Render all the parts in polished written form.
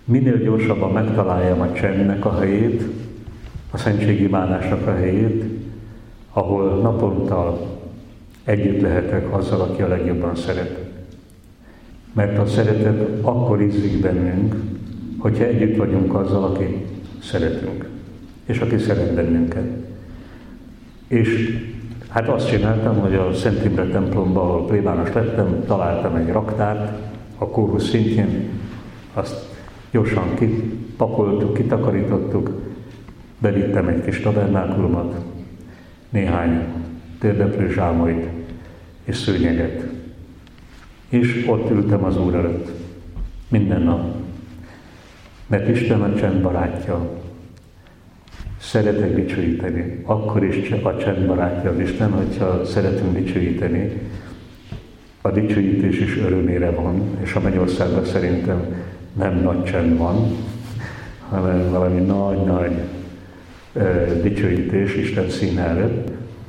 minél gyorsabban megtaláljam a csendnek a helyét, a szentségimádásnak a helyét, ahol naponta együtt lehetek azzal, aki a legjobban szeret. Mert a szeretet akkor ízik bennünk, hogyha együtt vagyunk azzal, akit szeretünk, és aki szeret bennünket. És hát azt csináltam, hogy a Szent Imre templomban, ahol plébános lettem, találtam egy raktárt a kórus szintjén, azt gyorsan kipakoltuk, kitakarítottuk, bevittem egy kis tabernákulumot, néhány térdeplő zsámolyt és szőnyeget. És ott ültem az Úr előtt, minden nap. Mert Isten a csend barátja. Szeretek dicsőíteni. Akkor is a csend barátja az Isten, hogyha szeretünk dicsőíteni. A dicsőítés is örömére van, és a Mennyországban szerintem nem nagy csend van, hanem valami nagy-nagy dicsőítés Isten színe előtt.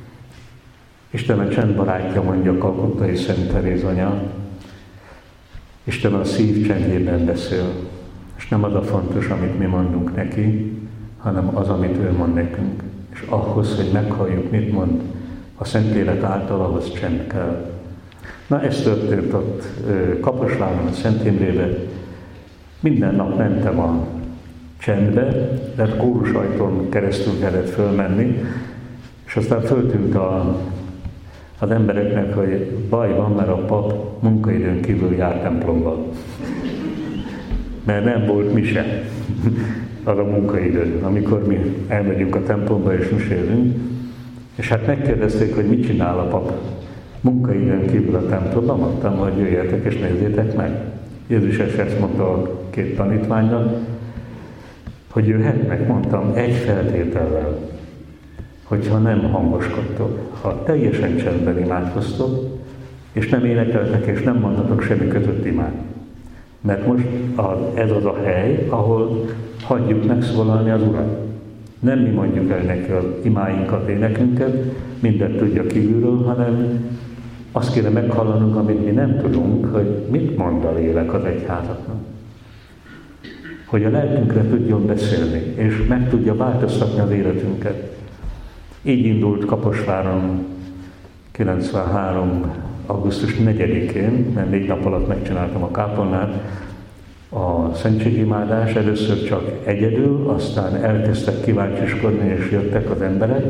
Isten a csend barátja, mondja Kalkuttai Szent Teréz anya. Isten a szív csendjében beszél, és nem az a fontos, amit mi mondunk neki, hanem az, amit ő mond nekünk. És ahhoz, hogy meghalljuk, mit mond a Szentlélek által, ahhoz csend kell. Na, ez történt ott Kaposváron, a Szent Imrében. Minden nap mentem a csendbe, de kórusajtón keresztül kellett fölmenni, és aztán föltűnt az embereknek, hogy baj van, mert a pap munkaidőn kívül jár templomba. Mert nem volt mise az a munkaidő, amikor mi elmegyünk a templomba és misélünk. És hát megkérdezték, hogy mit csinál a pap munkaidőn kívül a templomban. Mondtam, hogy jöjjetek és nézzétek meg. Jézus ezt mondta a két tanítványnak, hogy jöhetnek, mondtam, egy feltétellel, hogyha nem hangoskodtok, ha teljesen csendben imádkoztok, és nem énekeltek, és nem mondatok semmi kötött imád. Mert most ez az a hely, ahol hagyjuk megszólalni az Urat. Nem mi mondjuk el neki az imáinkat, énekünket, mindent tudja kívülről, hanem azt kéne meghallanunk, amit mi nem tudunk, hogy mit mond a lélek az egyházaknak. Hogy a lelkünkre tudjon beszélni, és meg tudja változtatni az életünket. Így indult Kaposváron 93. augusztus 4-én, mert 4 nap alatt megcsináltam a kápolnát, a szentségimádás, először csak egyedül, aztán elkezdtek kíváncsiskodni, és jöttek az emberek.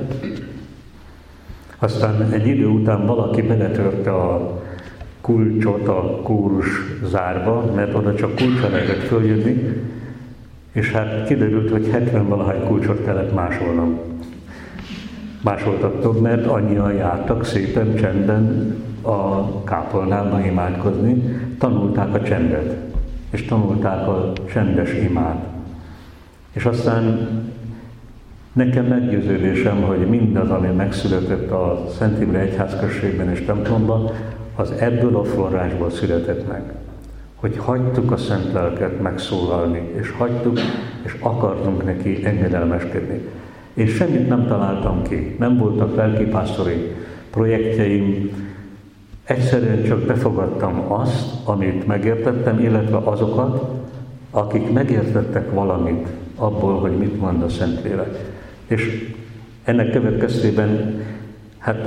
Aztán egy idő után valaki beletörte a kulcsot a kórus zárba, mert oda csak kulcsra lehetett följönni, és hát kiderült, hogy 70-valahány kulcsot kellett másolnom. Másoltattok, mert annyian jártak szépen, csendben a kápolnában imádkozni, tanulták a csendet, és tanulták a csendes imát. És aztán nekem meggyőződésem, hogy mindaz, ami megszületett a Szent Imre egyházközségben és templomban, az ebből a forrásból született meg. Hogy hagytuk a Szent Lelket megszólalni, és hagytuk, és akartunk neki engedelmeskedni. És semmit nem találtam ki, nem voltak lelkipásztori projektjeim, egyszerűen csak befogadtam azt, amit megértettem, illetve azokat, akik megértettek valamit abból, hogy mit mond a Szentlélek. És ennek következtében, hát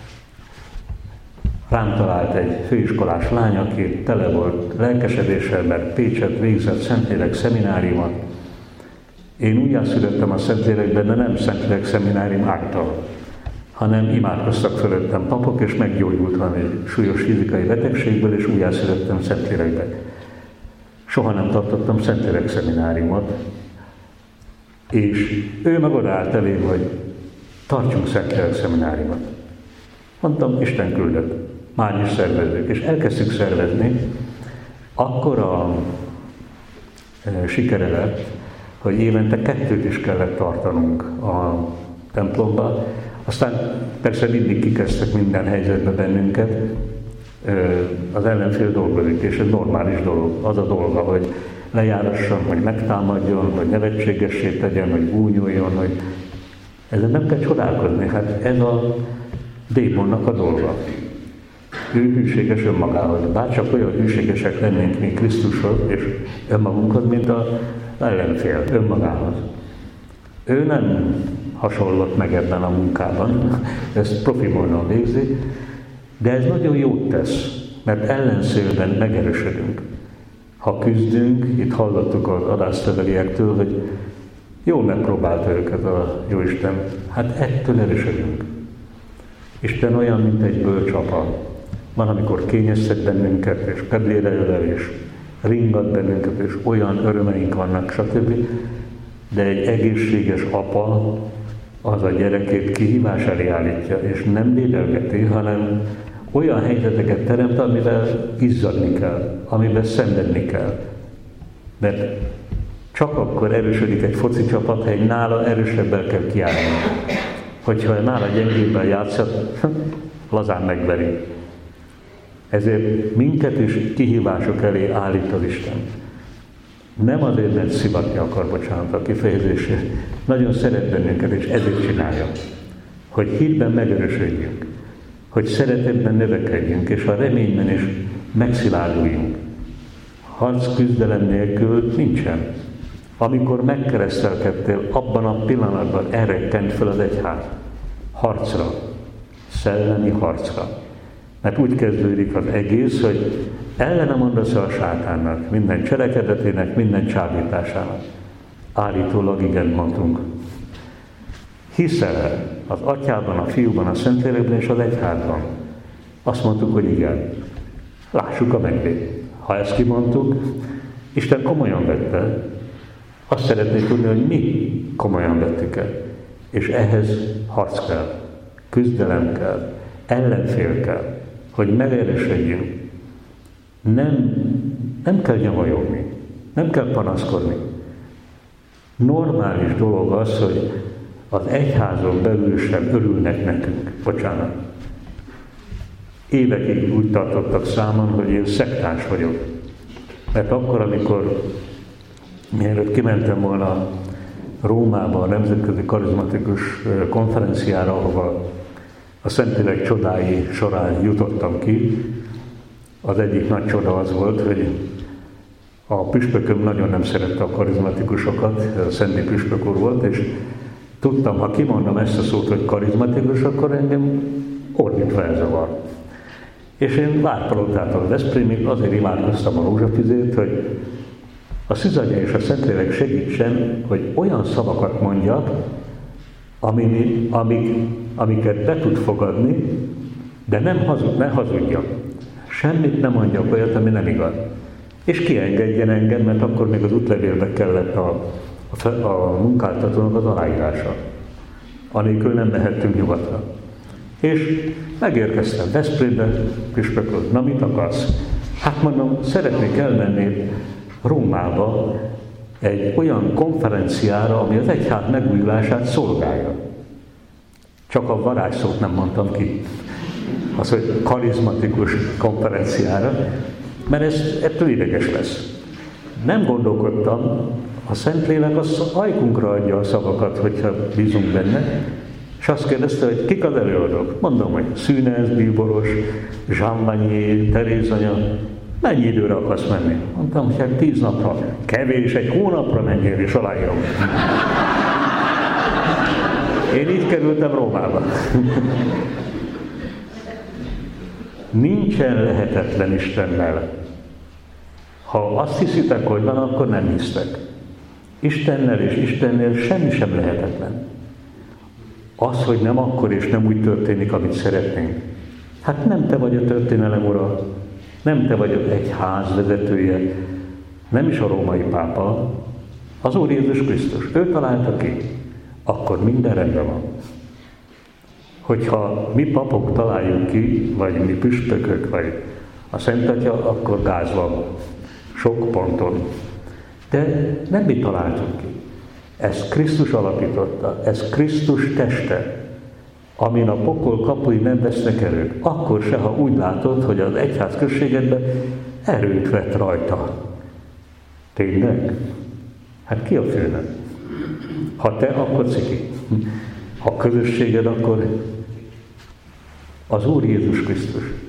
rám talált egy főiskolás lány, aki tele volt lelkesedéssel, mert Pécset végzett Szentlélek szemináriumot. Én újjászülettem a Szentlélekben, de nem Szentlélek szeminárium által, hanem imádkoztak fölöttem papok, és meggyógyultam egy súlyos fizikai betegségből, és újjászülettem Szentlélekben. Soha nem tartottam Szentlélek szemináriumot, és ő meg odaállt elém, hogy tartsunk Szentlélek szemináriumot. Mondtam, Isten küldött, már is szervezzük, és elkezdtük szervezni. Akkor a sikere lett, hogy évente 2 is kellett tartanunk a templomba. Aztán persze mindig kikezdtek minden helyzetbe bennünket. Az ellenfél dolgozik, és ez normális dolog. Az a dolga, hogy lejárasson, hogy megtámadjon, hogy nevetségessé tegyen, hogy gúnyoljon, hogy ezen nem kell csodálkozni. Hát ez a démonnak a dolga. Ő hűséges önmagához. Bárcsak olyan hűségesek lennénk mi Krisztushoz és önmagunkhoz, mint az ellenfél önmagához. Ő nem hasonlott meg ebben a munkában, ezt profi módon végzi, de ez nagyon jót tesz, mert ellenszélben megerősödünk. Ha küzdünk, itt hallottuk az adásszöveliektől, hogy jól megpróbálta őket a Jóisten, hát ettől erősödünk. Isten olyan, mint egy bölcs apa. Van, amikor kényeztet bennünket, és kedvére ölel, és ringat bennünket, és olyan örömeink vannak, stb. De egy egészséges apa az a gyerekét kihívás elé állítja, és nem lédelgeti, hanem olyan helyzeteket teremt, amivel izzadni kell, amivel szenvedni kell. Mert csak akkor erősödik egy foci csapat, ha egy nála erősebbel kell kiállni. Hogyha nála gyengébben játszhat, lazán megveri. Ezért minket is kihívások elé állít az Isten. Nem azért, mert szivatni akar, bocsánat a kifejezésért. Nagyon szeret bennünket, és ezért csinálja. Hogy hitben megerősödjünk. Hogy szeretetben növekedjünk, és a reményben is megszilárduljunk. Harc küzdelem nélkül nincsen. Amikor megkeresztelkedtél, abban a pillanatban elrekkent fel az egyház. Harcra. Szellemi harcra. Mert úgy kezdődik az egész, hogy ellene mondasz a sátánnak, minden cselekedetének, minden csábításának. Állítólag igen mondtunk. Hiszel az Atyában, a Fiúban, a Szentlélekben és az egyházban? Azt mondtuk, hogy igen. Lássuk a mennyét. Ha ezt kimondtuk, Isten komolyan vette. Azt szeretnék tudni, hogy mi komolyan vettük el. És ehhez harc kell, küzdelem kell, ellenfél kell, hogy megerősödjünk. Nem kell nyavajogni, nem kell panaszkodni. Normális dolog az, hogy az egyházon belül sem örülnek nekünk. Bocsánat. Évekig úgy tartottak számon, hogy én szektáns vagyok. Mert akkor, amikor mielőtt kimentem volna Rómába a Nemzetközi Karizmatikus Konferenciára, ahova a Szentlélek csodái során jutottam ki, az egyik nagy csoda az volt, hogy a püspököm nagyon nem szerette a karizmatikusokat, a Szendi püspök úr volt, és tudtam, ha kimondom ezt a szót, hogy karizmatikus, akkor engem ordítva elzavar. És én Várpalotától Veszprémig azért imádkoztam a rózsafüzért, hogy a Szűzanya és a Szentlélek segítsen, hogy olyan szavakat mondjak, amiket be tud fogadni, de ne hazudjak. Semmit nem mondjak olyat, ami nem igaz. És kiengedjen engem, mert akkor még az útlevélbe kellett a munkáltatónak az aláírása. Anélkül nem mehettünk nyugatra. És megérkeztem Veszprémbe, püspököt, na mit akarsz? Hát mondom, szeretnék elmenni Rómába egy olyan konferenciára, ami az egyház megújulását szolgálja. Csak a varázsszót nem mondtam ki. Az, hogy karizmatikus konferenciára, mert ettől ideges lesz. Nem gondolkodtam, a Szentlélek az ajkunkra adja a szavakat, hogyha bízunk benne, és azt kérdezte, hogy kik az előadók. Mondom, hogy Szűnez, Bíboros, Jean Vanier, Terézanya. Mennyi időre akarsz menni? Mondtam, hogy hát 10 napra. Kevés, egy hónapra menjél, és aláírom. Én így kerültem Rómába. Nincsen lehetetlen Istennel. Ha azt hiszitek, hogy van, akkor nem hisztek. Istennel és Istennél semmi sem lehetetlen. Az, hogy nem akkor és nem úgy történik, amit szeretnénk. Hát nem te vagy a történelem ura, nem te vagy egy ház vezetője, nem is a római pápa, az Úr Jézus Krisztus. Ő találta ki, akkor minden rendben van. Hogyha mi papok találjuk ki, vagy mi püspökök, vagy a Szent Atya, akkor gáz van. Sok ponton. De nem mi találtunk ki. Ezt Krisztus alapította, ez Krisztus teste, amin a pokol kapui nem vesznek erőt. Akkor se, ha úgy látod, hogy az egyház községedben erőt vett rajta. Tényleg? Hát ki a főnök? Ha te, akkor ciki. Ha közösséged, akkor az Úr Jézus Krisztus.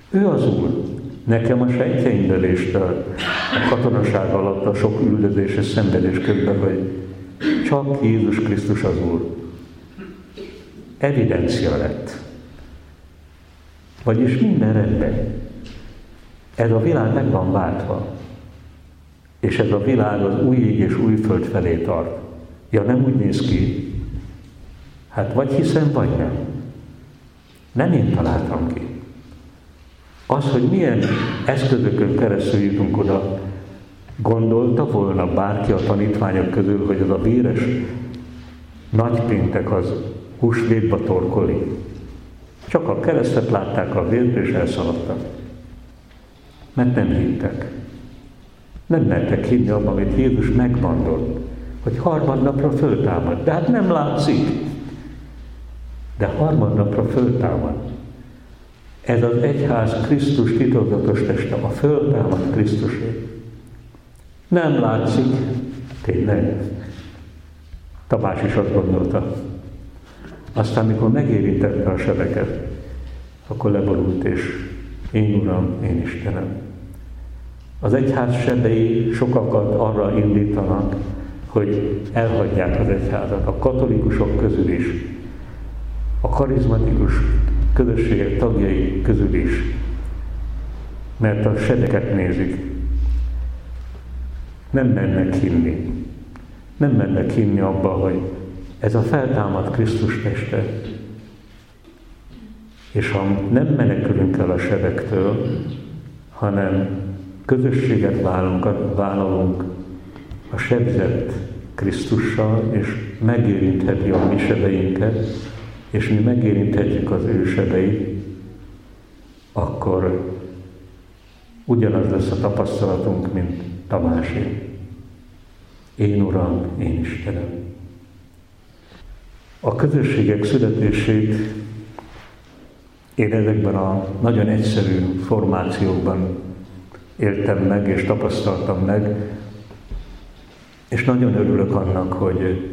Ő az Úr. Nekem a sejtjeimből és a katonaság alatt, a sok üldözés és szenvedés közben, hogy csak Jézus Krisztus az Úr. Evidencia lett. Vagyis minden rendben. Ez a világ meg van váltva. És ez a világ az új ég és új föld felé tart. Ja, nem úgy néz ki. Hát vagy hiszem, vagy nem. Nem én találtam ki. Az, hogy milyen eszközökön keresztül jutunk oda, gondolta volna bárki a tanítványok közül, hogy az a véres nagypéntek az húsvétba torkolik. Csak a keresztet látták, a vért, és elszaladtak. Mert nem hittek. Nem mertek hinni abban, amit Jézus megmondott, hogy harmadnapra föltámad. De hát nem látszik. De harmadnapra föltámad. Ez az egyház Krisztus titokzatos teste, a föltámad Krisztusé. Nem látszik. Tényleg. Tamás is azt gondolta. Aztán, mikor megérintette a sebeket, akkor leborult, és én Uram, én Istenem. Az egyház sebei sokakat arra indítanak, hogy elhagyják az egyházat. A katolikusok közül is, a karizmatikus közösségek tagjai közül is, mert a sebeket nézik. Nem mennek hinni. Nem mennek hinni abba, hogy ez a feltámadt Krisztus teste. És ha nem menekülünk el a sebektől, hanem közösséget vállalunk a sebzett Krisztussal, és megérintheti a mi sebeinket, és mi megérinthetjük az ő sebeit, akkor ugyanaz lesz a tapasztalatunk, mint Tamásé. Én Uram, én Istenem. A közösségek születését én ezekben a nagyon egyszerű formációkban éltem meg és tapasztaltam meg, és nagyon örülök annak, hogy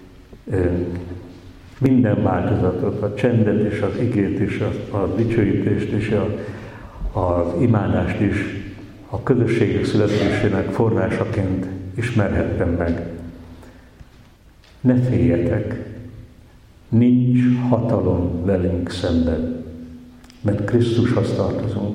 minden változatot, a csendet és az igét és a dicsőítést és az imádást is a közösségek születésének forrásaként ismerhettem meg. Ne féljetek, nincs hatalom velünk szemben, mert Krisztushoz tartozunk.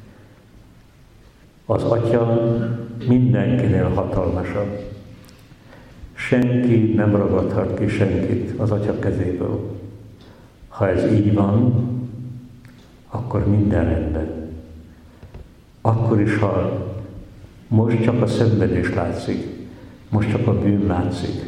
Az Atya mindenkinél hatalmasabb. Senki nem ragadhat ki senkit az Atya kezéből. Ha ez így van, akkor minden rendben. Akkor is, ha most csak a szenvedés látszik, most csak a bűn látszik.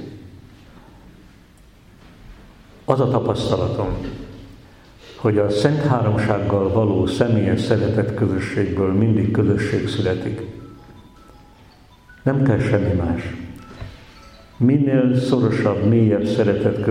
Az a tapasztalatom, hogy a Szent Háromsággal való személyes szeretet közösségből mindig közösség születik. Nem kell semmi más. Minél szorosabb, mélyebb szeretet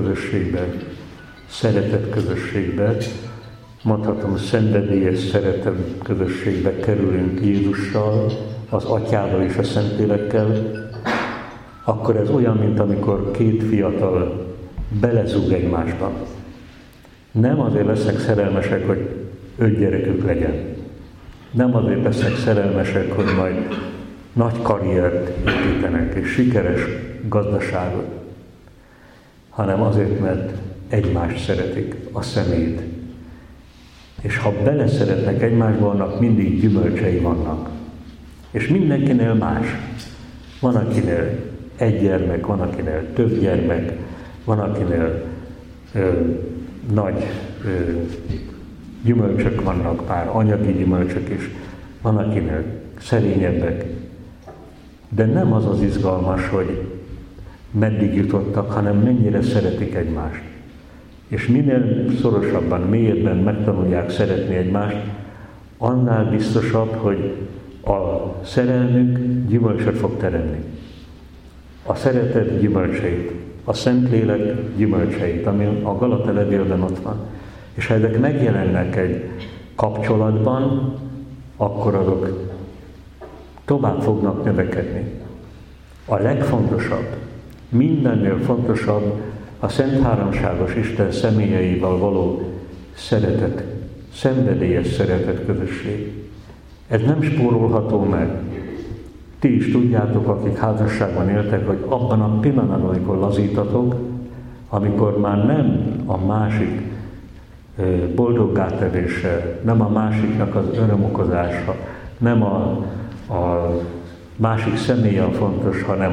közösségbe, mondhatom, szenvedélyes szeretet közösségbe kerülünk Jézussal, az Atyával és a Szentlélekkel, akkor ez olyan, mint amikor két fiatal belezúg egymásba. Nem azért lesznek szerelmesek, hogy 5 gyerekük legyen. Nem azért lesznek szerelmesek, hogy majd nagy karriert építenek és sikeres gazdaságot, hanem azért, mert egymást szeretik, a szemét. És ha beleszeretnek egymásba, annak mindig gyümölcsei vannak. És mindenkinél más. Van, akinél 1 gyermek, van, akinél több gyermek, van, akinél nagy gyümölcsök vannak, pár anyagi gyümölcsök is, van, akinél szerényebbek. De nem az az izgalmas, hogy meddig jutottak, hanem mennyire szeretik egymást. És minél szorosabban, mélyebben megtanulják szeretni egymást, annál biztosabb, hogy a szerelmük gyümölcsöt fog teremni. A szeretet gyümölcseit, a Szentlélek gyümölcseit, ami a Galata levélben ott van. És ha ezek megjelennek egy kapcsolatban, akkor azok tovább fognak növekedni. A legfontosabb, mindennél fontosabb a Szent Háromságos Isten személyeivel való szeretet szenvedélyes szeretet közösség. Ez nem spórolható meg. Ti is tudjátok, akik házasságban éltek, hogy abban a pillanatban, amikor lazítatok, amikor már nem a másik boldoggátevése, nem a másiknak az örömokozása, nem a másik személy a fontos, hanem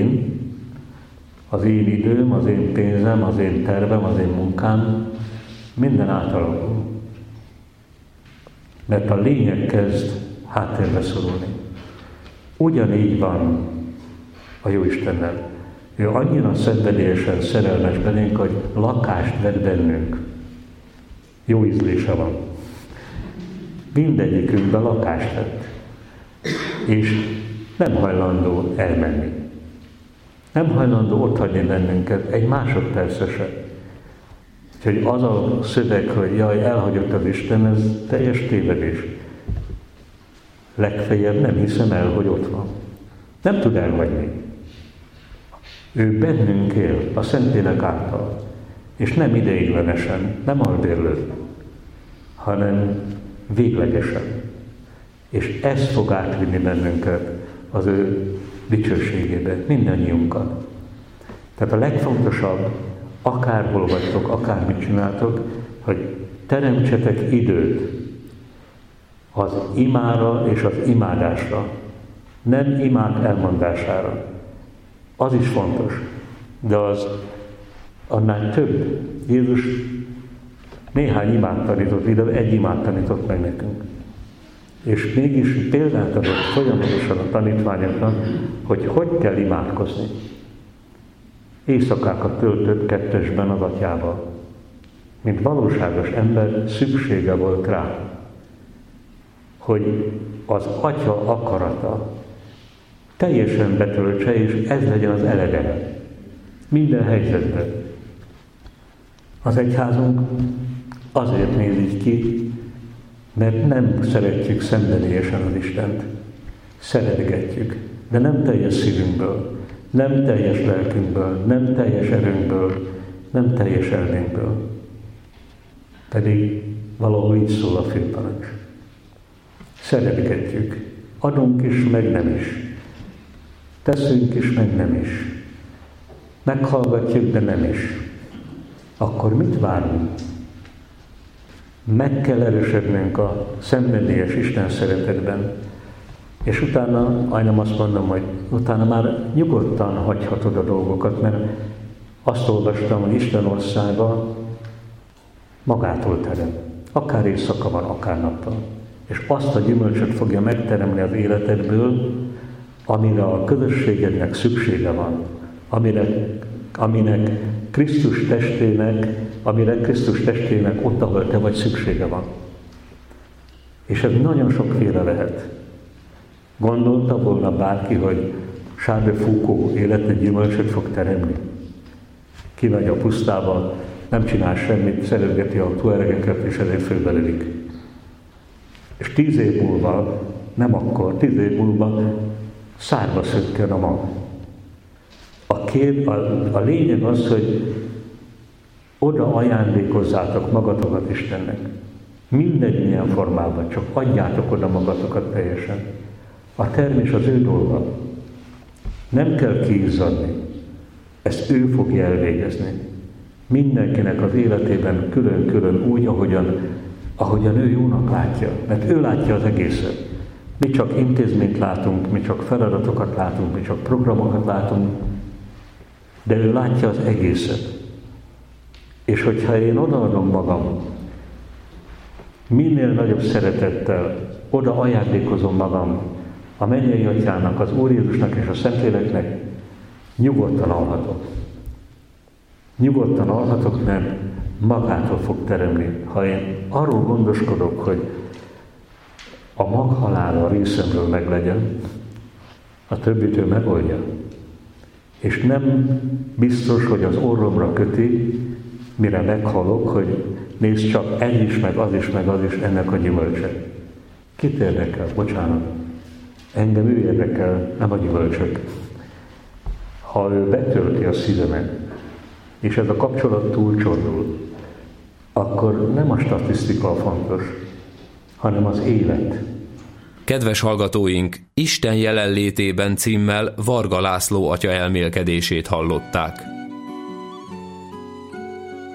az én időm, az én pénzem, az én tervem, az én munkám, minden átalakul. Mert a lényeg kezd háttérbe szorulni. Ugyanígy van a Jóistennel. Ő annyira szenvedélyesen szerelmes belénk, hogy lakást vett bennünk. Jó ízlése van. Mindegyikünkben lakást vett. És nem hajlandó elmenni. Nem hajlandó otthagyni bennünket egy másodpercre se. Úgyhogy az a szöveg, hogy jaj, elhagyott az Isten, ez teljes tévedés. Legfeljebb nem hiszem el, hogy ott van. Nem tud elhagyni. Ő bennünk él, a Szentlélek által. És nem ideiglenesen, nem albérlő, hanem véglegesen. És ez fog átvinni bennünket az ő dicsőségébe, mindannyiunkat. Tehát a legfontosabb, akárhol vagytok, akármit csináltok, hogy teremtsetek időt az imára és az imádásra, nem imák elmondására. Az is fontos, de az annál több. Jézus néhány imát tanított, ide egy imát tanított meg nekünk. És mégis példát adott folyamatosan a tanítványoknak, hogy kell imádkozni. Éjszakákat töltött kettesben az atyával. Mint valóságos ember szüksége volt rá, hogy az atya akarata teljesen betöltse, és ez legyen az elegeme. Minden helyzetben. Az egyházunk azért néz így ki, mert nem szeretjük szenvedélyesen az Istent. Szeretgetjük, de nem teljes szívünkből, nem teljes lelkünkből, nem teljes erőnkből, nem teljes elménkből. Pedig valahol így szól a főparancs. Szeretgetjük, adunk is, meg nem is. Teszünk is, meg nem is. Meghallgatjuk, de nem is. Akkor mit várunk? Meg kell erősödnünk a szenvedélyes Isten szeretetben, és utána, majdnem azt mondom, hogy utána már nyugodtan hagyhatod a dolgokat, mert azt olvastam, hogy Isten országa magától terem. Akár éjszaka van, akár nappal. És azt a gyümölcsöt fogja megteremni az életedből, amire a közösségednek szüksége van, amire Krisztus testének ott, ahol te vagy, szüksége van. És ez nagyon sokféle lehet. Gondolta volna bárki, hogy Charles de Foucault életed gyümölcsöt fog teremni? Kimegy a pusztába, nem csinál semmit, szeretgeti a tuaregeket, és ezért fölbelődik. És 10 év múlva, nem akkor, 10 év múlva szárba szökken a mag. A lényeg az, hogy oda ajándékozzátok magatokat Istennek. Mindegy milyen formában, csak adjátok oda magatokat teljesen. A termés az ő dolga. Nem kell kiizzadni. Ezt ő fogja elvégezni. Mindenkinek az életében külön-külön úgy, ahogyan ő jónak látja. Mert ő látja az egészet. Mi csak intézményt látunk, mi csak feladatokat látunk, mi csak programokat látunk, de ő látja az egészet. És hogyha én odaadom magam, minél nagyobb szeretettel oda ajándékozom magam a mennyei Atyának, az Úr Jézusnak és a Szentléleknek, nyugodtan alhatok. Nyugodtan alhatok, mert magától fog teremni. Ha én arról gondoskodok, hogy a maghalála a részemről meglegyen, a többit ő megoldja. És nem biztos, hogy az orromra köti, mire meghalok, hogy nézd csak, ez is, meg az is, meg az is ennek a gyümölcse. Kit érdekel? Bocsánat. Engem ő érdekel, nem a gyümölcsök. Ha ő betölti a szívemet, és ez a kapcsolat túlcsordul, akkor nem a statisztika fontos, hanem az élet. Kedves hallgatóink, Isten jelenlétében címmel Varga László atya elmélkedését hallották.